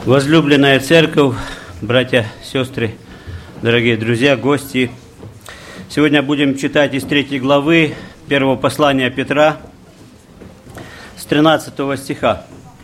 Возлюбленная церковь, братья, сестры, дорогие друзья, гости. Сегодня будем читать из 3 главы первого послания Петра с 13 стиха.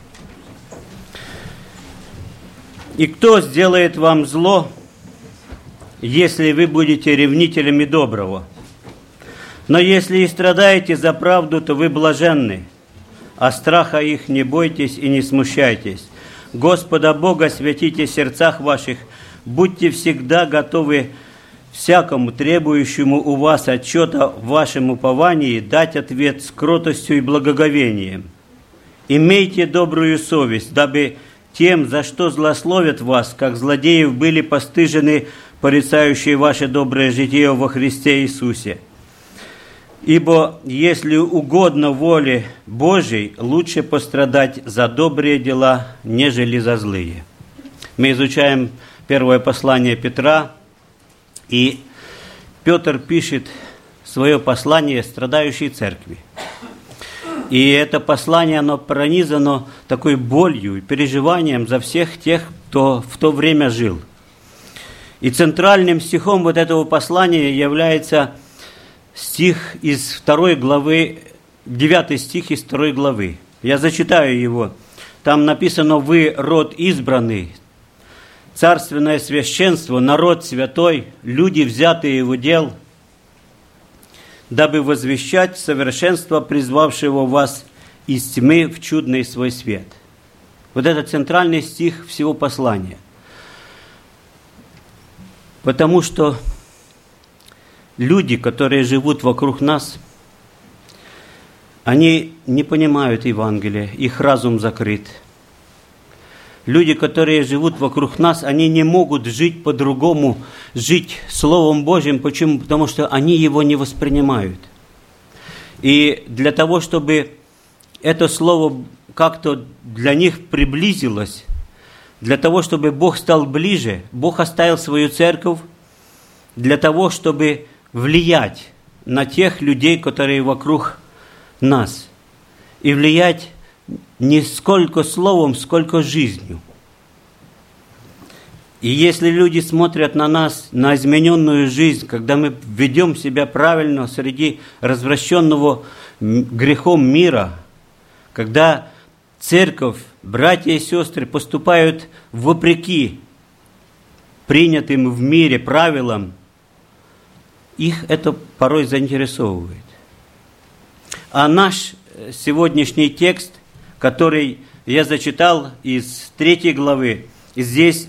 «И кто сделает вам зло, если вы будете ревнителями доброго? Но если и страдаете за правду, то вы блаженны, а страха их не бойтесь и не смущайтесь. Господа Бога святите в сердцах ваших, будьте всегда готовы всякому требующему у вас отчета в вашем уповании дать ответ с кротостью и благоговением. Имейте добрую совесть, дабы тем, за что злословят вас, как злодеев, были постыжены порицающие ваше доброе житие во Христе Иисусе. Ибо, если угодно воле Божией, лучше пострадать за добрые дела, нежели за злые». Мы изучаем первое послание Петра, и Петр пишет свое послание страдающей церкви. И это послание, оно пронизано такой болью и переживанием за всех тех, кто в то время жил. И центральным стихом вот этого послания является стих из 2 главы, 9 стих из 2 главы. Я зачитаю его. Там написано: «Вы род избранный, царственное священство, народ святой, люди, взятые в удел, дабы возвещать совершенство призвавшего вас из тьмы в чудный свой свет». Вот это центральный стих всего послания. Потому что люди, которые живут вокруг нас, они не понимают Евангелия, их разум закрыт. Люди, которые живут вокруг нас, они не могут жить по-другому, жить Словом Божьим. Почему? Потому что они его не воспринимают. И для того, чтобы это Слово как-то для них приблизилось, для того, чтобы Бог стал ближе, Бог оставил свою церковь для того, чтобы влиять на тех людей, которые вокруг нас. И влиять не сколько словом, сколько жизнью. И если люди смотрят на нас, на измененную жизнь, когда мы ведем себя правильно среди развращенного грехом мира, когда церковь, братья и сестры поступают вопреки принятым в мире правилам, их это порой заинтересовывает. А наш сегодняшний текст, который я зачитал из 3 главы, здесь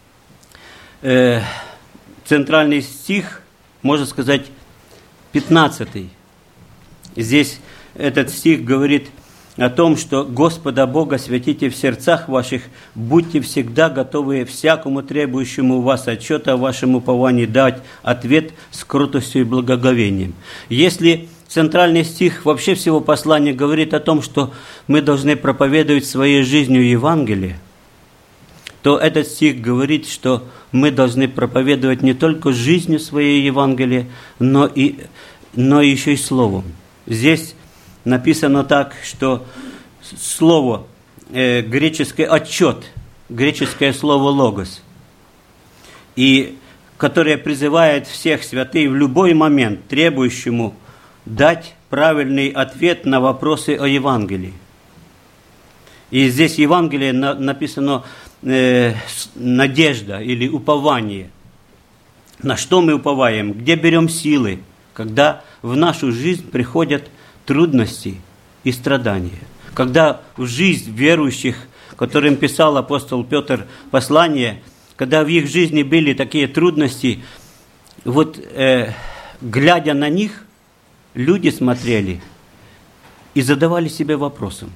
центральный стих, можно сказать, 15. Здесь этот стих говорит о том, что «Господа Бога святите в сердцах ваших, будьте всегда готовы всякому требующему у вас отчета о вашем уповании дать ответ с кротостью и благоговением». Если центральный стих вообще всего послания говорит о том, что мы должны проповедовать своей жизнью Евангелие, то этот стих говорит, что мы должны проповедовать не только жизнью своей Евангелие, но еще и словом. Здесь написано так, что слово, греческое «отчет», греческое слово «логос», и которое призывает всех святых в любой момент, требующему дать правильный ответ на вопросы о Евангелии. И здесь Евангелие написано надежда или упование. На что мы уповаем? Где берем силы, когда в нашу жизнь приходят трудности и страдания? Когда в жизнь верующих, которым писал апостол Петр послание, когда в их жизни были такие трудности, вот глядя на них, люди смотрели и задавали себе вопросом: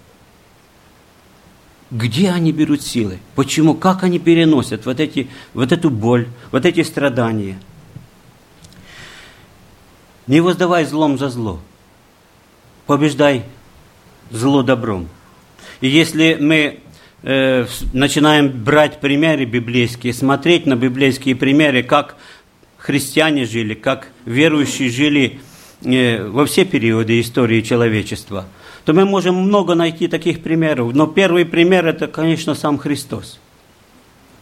где они берут силы? Почему? Как они переносят вот эту боль, вот эти страдания? Не воздавай злом за зло. Побеждай зло добром. И если мы начинаем брать примеры библейские, смотреть на библейские примеры, как христиане жили, как верующие жили во все периоды истории человечества, то мы можем много найти таких примеров. Но первый пример – это, конечно, сам Христос.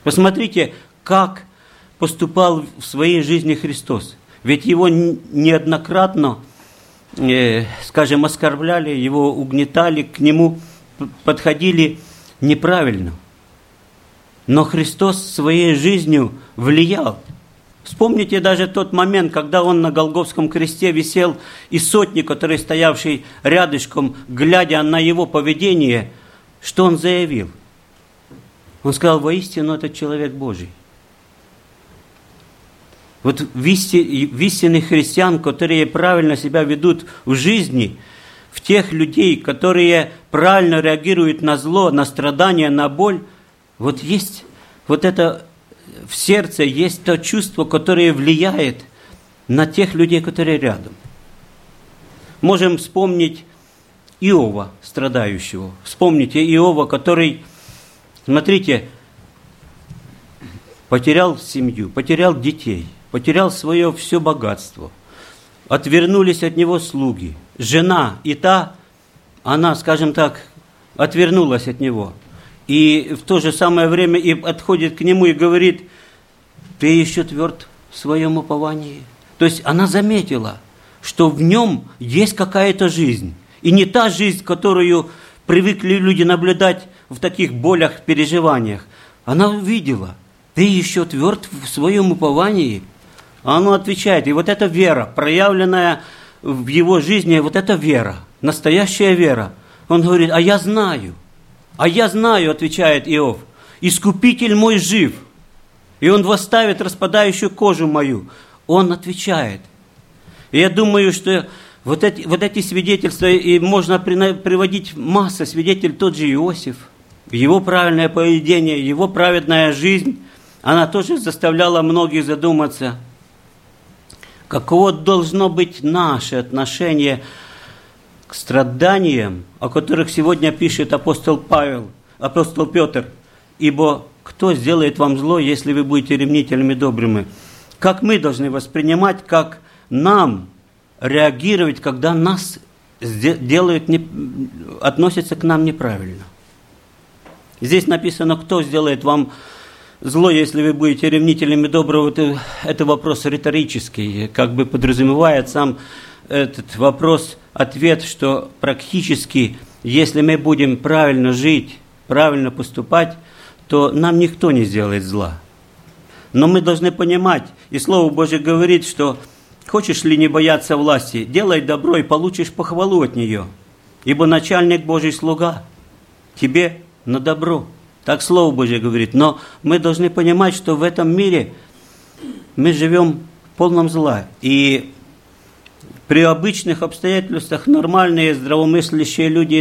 Посмотрите, как поступал в своей жизни Христос. Ведь его неоднократно, скажем, оскорбляли, его угнетали, к нему подходили неправильно. Но Христос своей жизнью влиял. Вспомните даже тот момент, когда он на Голгофском кресте висел, и сотник, который стоявший рядышком, глядя на его поведение, что он заявил? Он сказал: воистину, этот человек Божий. Вот в истинных христиан, которые правильно себя ведут в жизни, в тех людей, которые правильно реагируют на зло, на страдания, на боль, вот есть вот это в сердце, есть то чувство, которое влияет на тех людей, которые рядом. Можем вспомнить Иова, страдающего. Вспомните Иова, который, смотрите, потерял семью, потерял детей, потерял свое все богатство. Отвернулись от него слуги. Жена и та, она, скажем так, отвернулась от него. И в то же самое время и отходит к нему и говорит: ты еще тверд в своем уповании. То есть она заметила, что в нем есть какая-то жизнь. И не та жизнь, которую привыкли люди наблюдать в таких болях, переживаниях. Она увидела: ты еще тверд в своем уповании. А она отвечает, и вот эта вера, проявленная в его жизни, вот эта вера, настоящая вера. Он говорит: а я знаю, отвечает Иов, искупитель мой жив, и он восставит распадающую кожу мою. Он отвечает. И я думаю, что вот эти свидетельства, и можно приводить массу свидетелей, тот же Иосиф, его правильное поведение, его праведная жизнь, она тоже заставляла многих задуматься, каково должно быть наше отношение к страданиям, о которых сегодня пишет апостол Петр. Ибо кто сделает вам зло, если вы будете ревнителями добрыми? Как мы должны воспринимать, как нам реагировать, когда нас относятся к нам неправильно? Здесь написано: кто сделает вам зло, если вы будете ревнителями доброго. Это вопрос риторический, как бы подразумевает сам этот вопрос ответ, что практически, если мы будем правильно жить, правильно поступать, то нам никто не сделает зла. Но мы должны понимать, и Слово Божье говорит, что хочешь ли не бояться власти, делай добро и получишь похвалу от нее, ибо начальник Божий слуга тебе на добро. Так Слово Божье говорит. Но мы должны понимать, что в этом мире мы живем в полном зла. И при обычных обстоятельствах нормальные, здравомыслящие люди,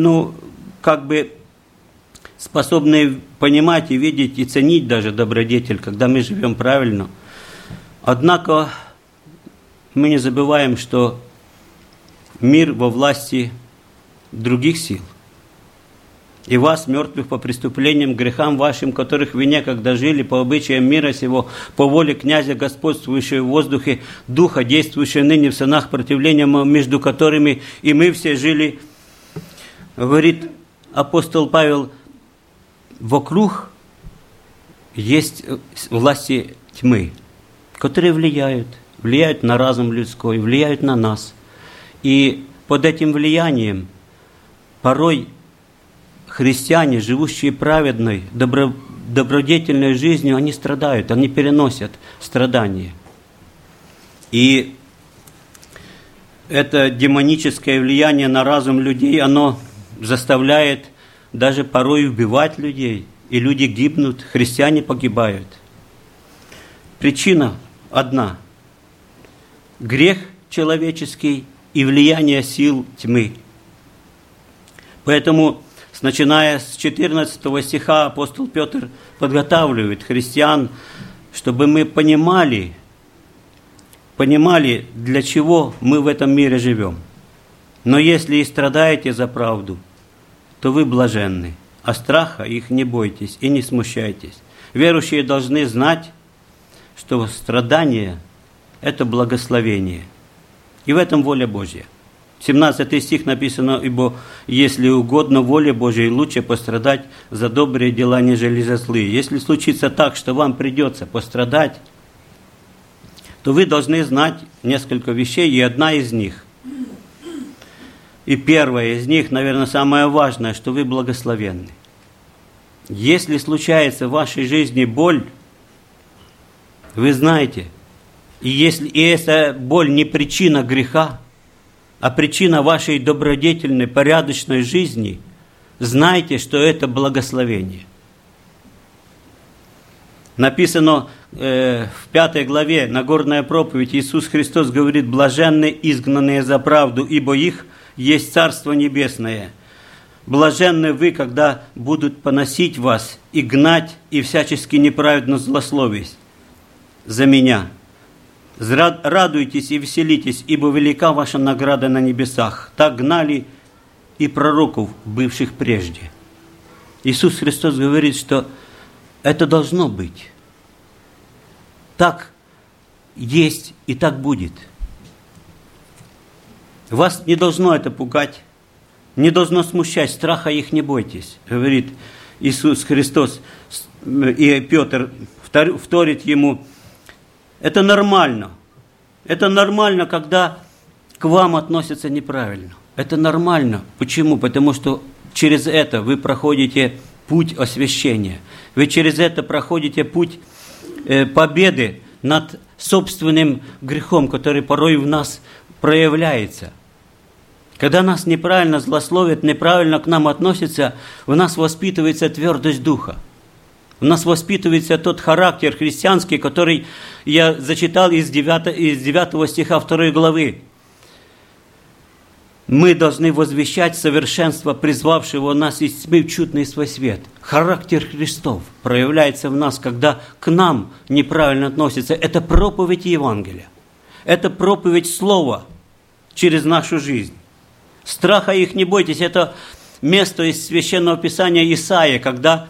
способны понимать и видеть, и ценить даже добродетель, когда мы живем правильно. Однако мы не забываем, что мир во власти других сил. И вас, мертвых по преступлениям, грехам вашим, которых вы некогда жили по обычаям мира сего, по воле князя, господствующего в воздухе, духа, действующего ныне в сынах противления, между которыми и мы все жили, говорит апостол Павел, вокруг есть власти тьмы, которые влияют на разум людской, влияют на нас. И под этим влиянием порой христиане, живущие праведной, добродетельной жизнью, они страдают, они переносят страдания. И это демоническое влияние на разум людей, оно заставляет даже порой убивать людей, и люди гибнут, христиане погибают. Причина одна – грех человеческий и влияние сил тьмы. Поэтому, начиная с 14 стиха, апостол Петр подготавливает христиан, чтобы мы понимали, для чего мы в этом мире живем. Но если и страдаете за правду, то вы блаженны, а страха их не бойтесь и не смущайтесь. Верующие должны знать, что страдание – это благословение, и в этом воля Божья. 17 стих написано: «Ибо если угодно воле Божией, лучше пострадать за добрые дела, нежели за злые». Если случится так, что вам придется пострадать, то вы должны знать несколько вещей, и одна из них, и первая из них, наверное, самое важное, что вы благословенны. Если случается в вашей жизни боль, вы знаете, и эта боль не причина греха, а причина вашей добродетельной, порядочной жизни, знайте, что это благословение. Написано в 5 главе, Нагорная проповедь, Иисус Христос говорит: «Блаженны изгнанные за правду, ибо их есть Царство Небесное. Блаженны вы, когда будут поносить вас и гнать, и всячески неправедно злословить за меня. Радуйтесь и веселитесь, ибо велика ваша награда на небесах. Так гнали и пророков, бывших прежде». Иисус Христос говорит, что это должно быть. Так есть и так будет. Вас не должно это пугать, не должно смущать, страха их не бойтесь, говорит Иисус Христос. И Петр вторит ему: это нормально. Это нормально, когда к вам относятся неправильно. Это нормально. Почему? Потому что через это вы проходите путь освящения. Вы через это проходите путь победы над собственным грехом, который порой в нас проявляется. Когда нас неправильно злословят, неправильно к нам относятся, у нас воспитывается твердость духа. У нас воспитывается тот характер христианский, который я зачитал из 9 стиха 2 главы. Мы должны возвещать совершенство призвавшего нас из тьмы в чудный свой свет. Характер Христов проявляется в нас, когда к нам неправильно относятся. Это проповедь Евангелия. Это проповедь Слова через нашу жизнь. Страха их не бойтесь. Это место из Священного Писания Исаия, когда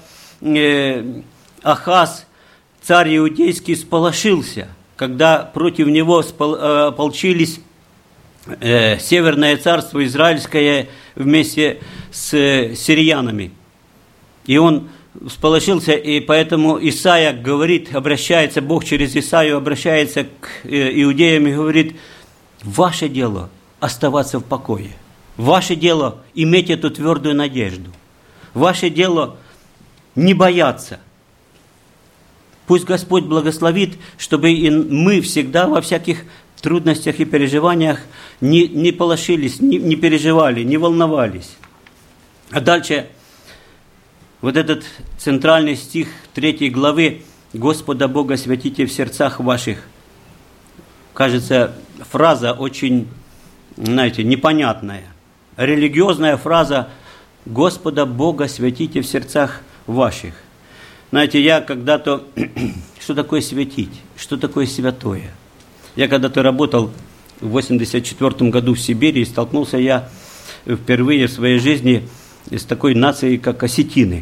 Ахаз, царь иудейский, сполошился, когда против него ополчились Северное царство Израильское вместе с сириянами. И он всполошился, и поэтому Исаия говорит, обращается, Бог через Исаию обращается к иудеям и говорит: ваше дело оставаться в покое. Ваше дело иметь эту твердую надежду. Ваше дело не бояться. Пусть Господь благословит, чтобы и мы всегда во всяких трудностях и переживаниях не полошились, не переживали, не волновались. А дальше вот этот центральный стих 3 главы: «Господа Бога святите в сердцах ваших». Кажется, фраза очень, знаете, непонятная. Религиозная фраза: «Господа Бога святите в сердцах ваших». Знаете, я когда-то... Что такое светить? Что такое святое? Я когда-то работал в 1984 году в Сибири, и столкнулся я впервые в своей жизни с такой нацией, как осетины.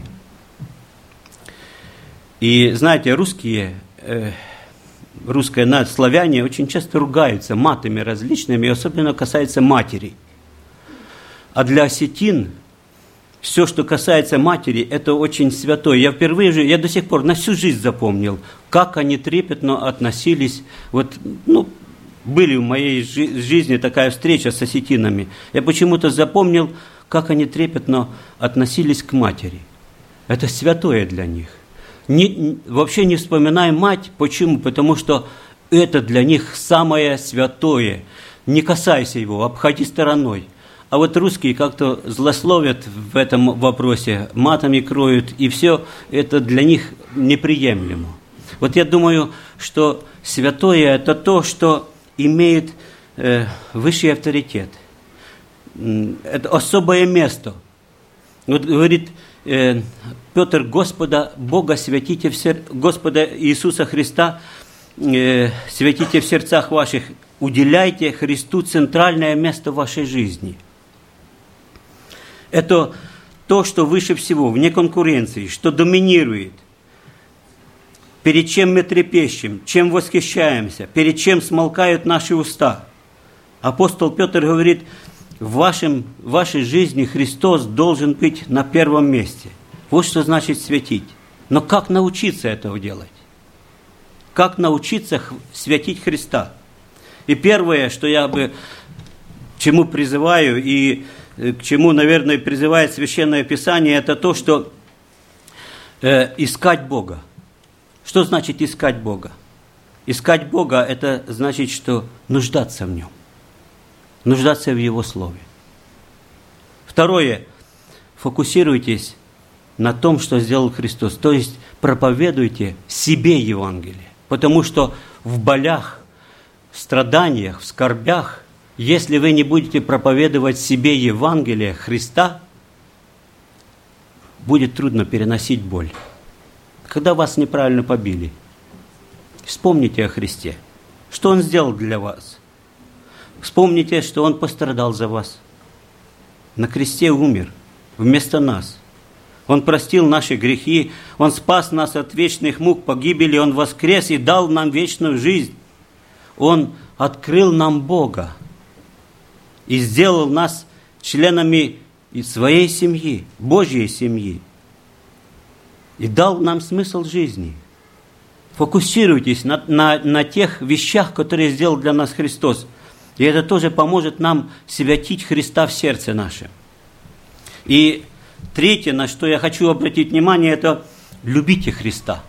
И знаете, русские, славяне очень часто ругаются матами различными, и особенно касается матери. А для осетин все, что касается матери, это очень святое. Я до сих пор на всю жизнь запомнил, как они трепетно относились. Были в моей жизни такая встреча с осетинами. Я почему-то запомнил, как они трепетно относились к матери. Это святое для них. Вообще не вспоминай мать. Почему? Потому что это для них самое святое. Не касайся его, обходи стороной. А вот русские как-то злословят в этом вопросе, матами кроют, и все это для них неприемлемо. Вот я думаю, что святое – это то, что имеет высший авторитет. Это особое место. Вот говорит Петр: Господа Бога святите Господа Иисуса Христа святите в сердцах ваших, уделяйте Христу центральное место в вашей жизни. Это то, что выше всего, вне конкуренции, что доминирует, перед чем мы трепещем, чем восхищаемся, перед чем смолкают наши уста. Апостол Петр говорит: в вашей жизни Христос должен быть на первом месте. Вот что значит светить. Но как научиться этого делать? Как научиться светить Христа? И первое, что я бы к чему призываю и к чему, наверное, призывает Священное Писание, это то, что искать Бога. Что значит искать Бога? Искать Бога – это значит, что нуждаться в Нем, нуждаться в Его Слове. Второе – фокусируйтесь на том, что сделал Христос, то есть проповедуйте себе Евангелие, потому что в болях, в страданиях, в скорбях, если вы не будете проповедовать себе Евангелие Христа, будет трудно переносить боль. Когда вас неправильно побили, вспомните о Христе, что Он сделал для вас. Вспомните, что Он пострадал за вас. На кресте умер вместо нас. Он простил наши грехи, Он спас нас от вечных мук погибели, Он воскрес и дал нам вечную жизнь. Он открыл нам Бога и сделал нас членами своей семьи, Божьей семьи. И дал нам смысл жизни. Фокусируйтесь на тех вещах, которые сделал для нас Христос. И это тоже поможет нам светить Христа в сердце нашем. И третье, на что я хочу обратить внимание, это любите Христа.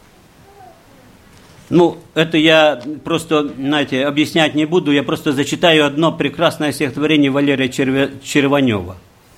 Это я просто, объяснять не буду, я просто зачитаю одно прекрасное стихотворение Валерия Черванева.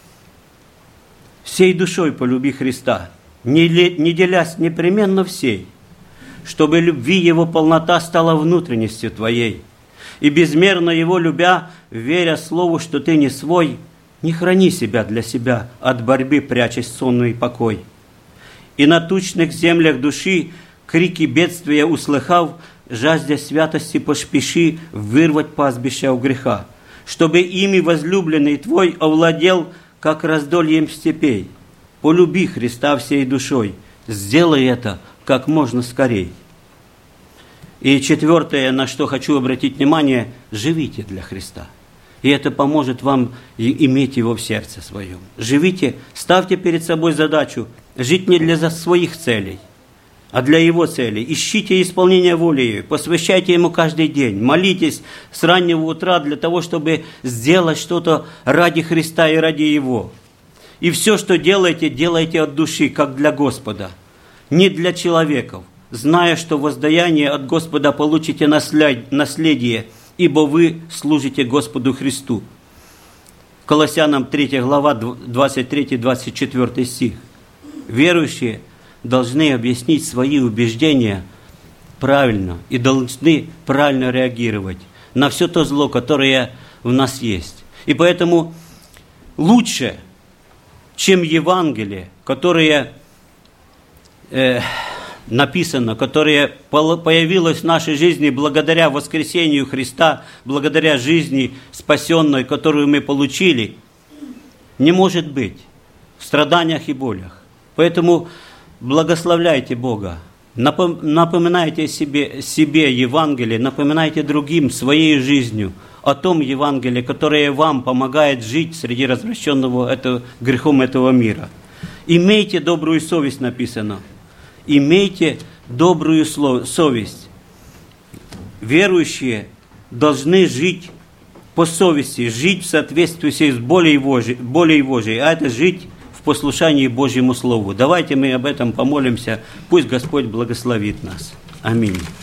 «Всей душой полюби Христа, не делясь непременно всей, чтобы любви Его полнота стала внутренностью твоей, и безмерно Его любя, веря слову, что ты не свой, не храни себя для себя, от борьбы прячась в сонный покой. И на тучных землях души, крики бедствия услыхав, жаждя святости поспеши вырвать пастбища у греха, чтобы ими возлюбленный твой овладел, как раздольем степей. Полюби Христа всей душой, сделай это как можно скорей». И четвертое, на что хочу обратить внимание, живите для Христа. И это поможет вам иметь Его в сердце своем. Живите, ставьте перед собой задачу жить не для своих целей, а для Его целей. Ищите исполнение воли Его, посвящайте Ему каждый день, молитесь с раннего утра для того, чтобы сделать что-то ради Христа и ради Его. И все, что делаете, делайте от души, как для Господа, не для человеков, зная, что воздаяние от Господа получите наследие, ибо вы служите Господу Христу. Колоссянам 3 глава, 23-24 стих. Верующие должны объяснить свои убеждения правильно и должны правильно реагировать на все то зло, которое в нас есть. И поэтому лучше, чем Евангелие, которое написано, которое появилось в нашей жизни благодаря воскресению Христа, благодаря жизни спасенной, которую мы получили, не может быть в страданиях и болях. Поэтому благословляйте Бога, напоминайте себе Евангелие, напоминайте другим своей жизнью о том Евангелии, которое вам помогает жить среди развращенного грехом этого мира. Имейте добрую совесть, написано. Имейте добрую совесть. Верующие должны жить по совести, жить в соответствии с волей Божией, а это жить в послушании Божьему Слову. Давайте мы об этом помолимся. Пусть Господь благословит нас. Аминь.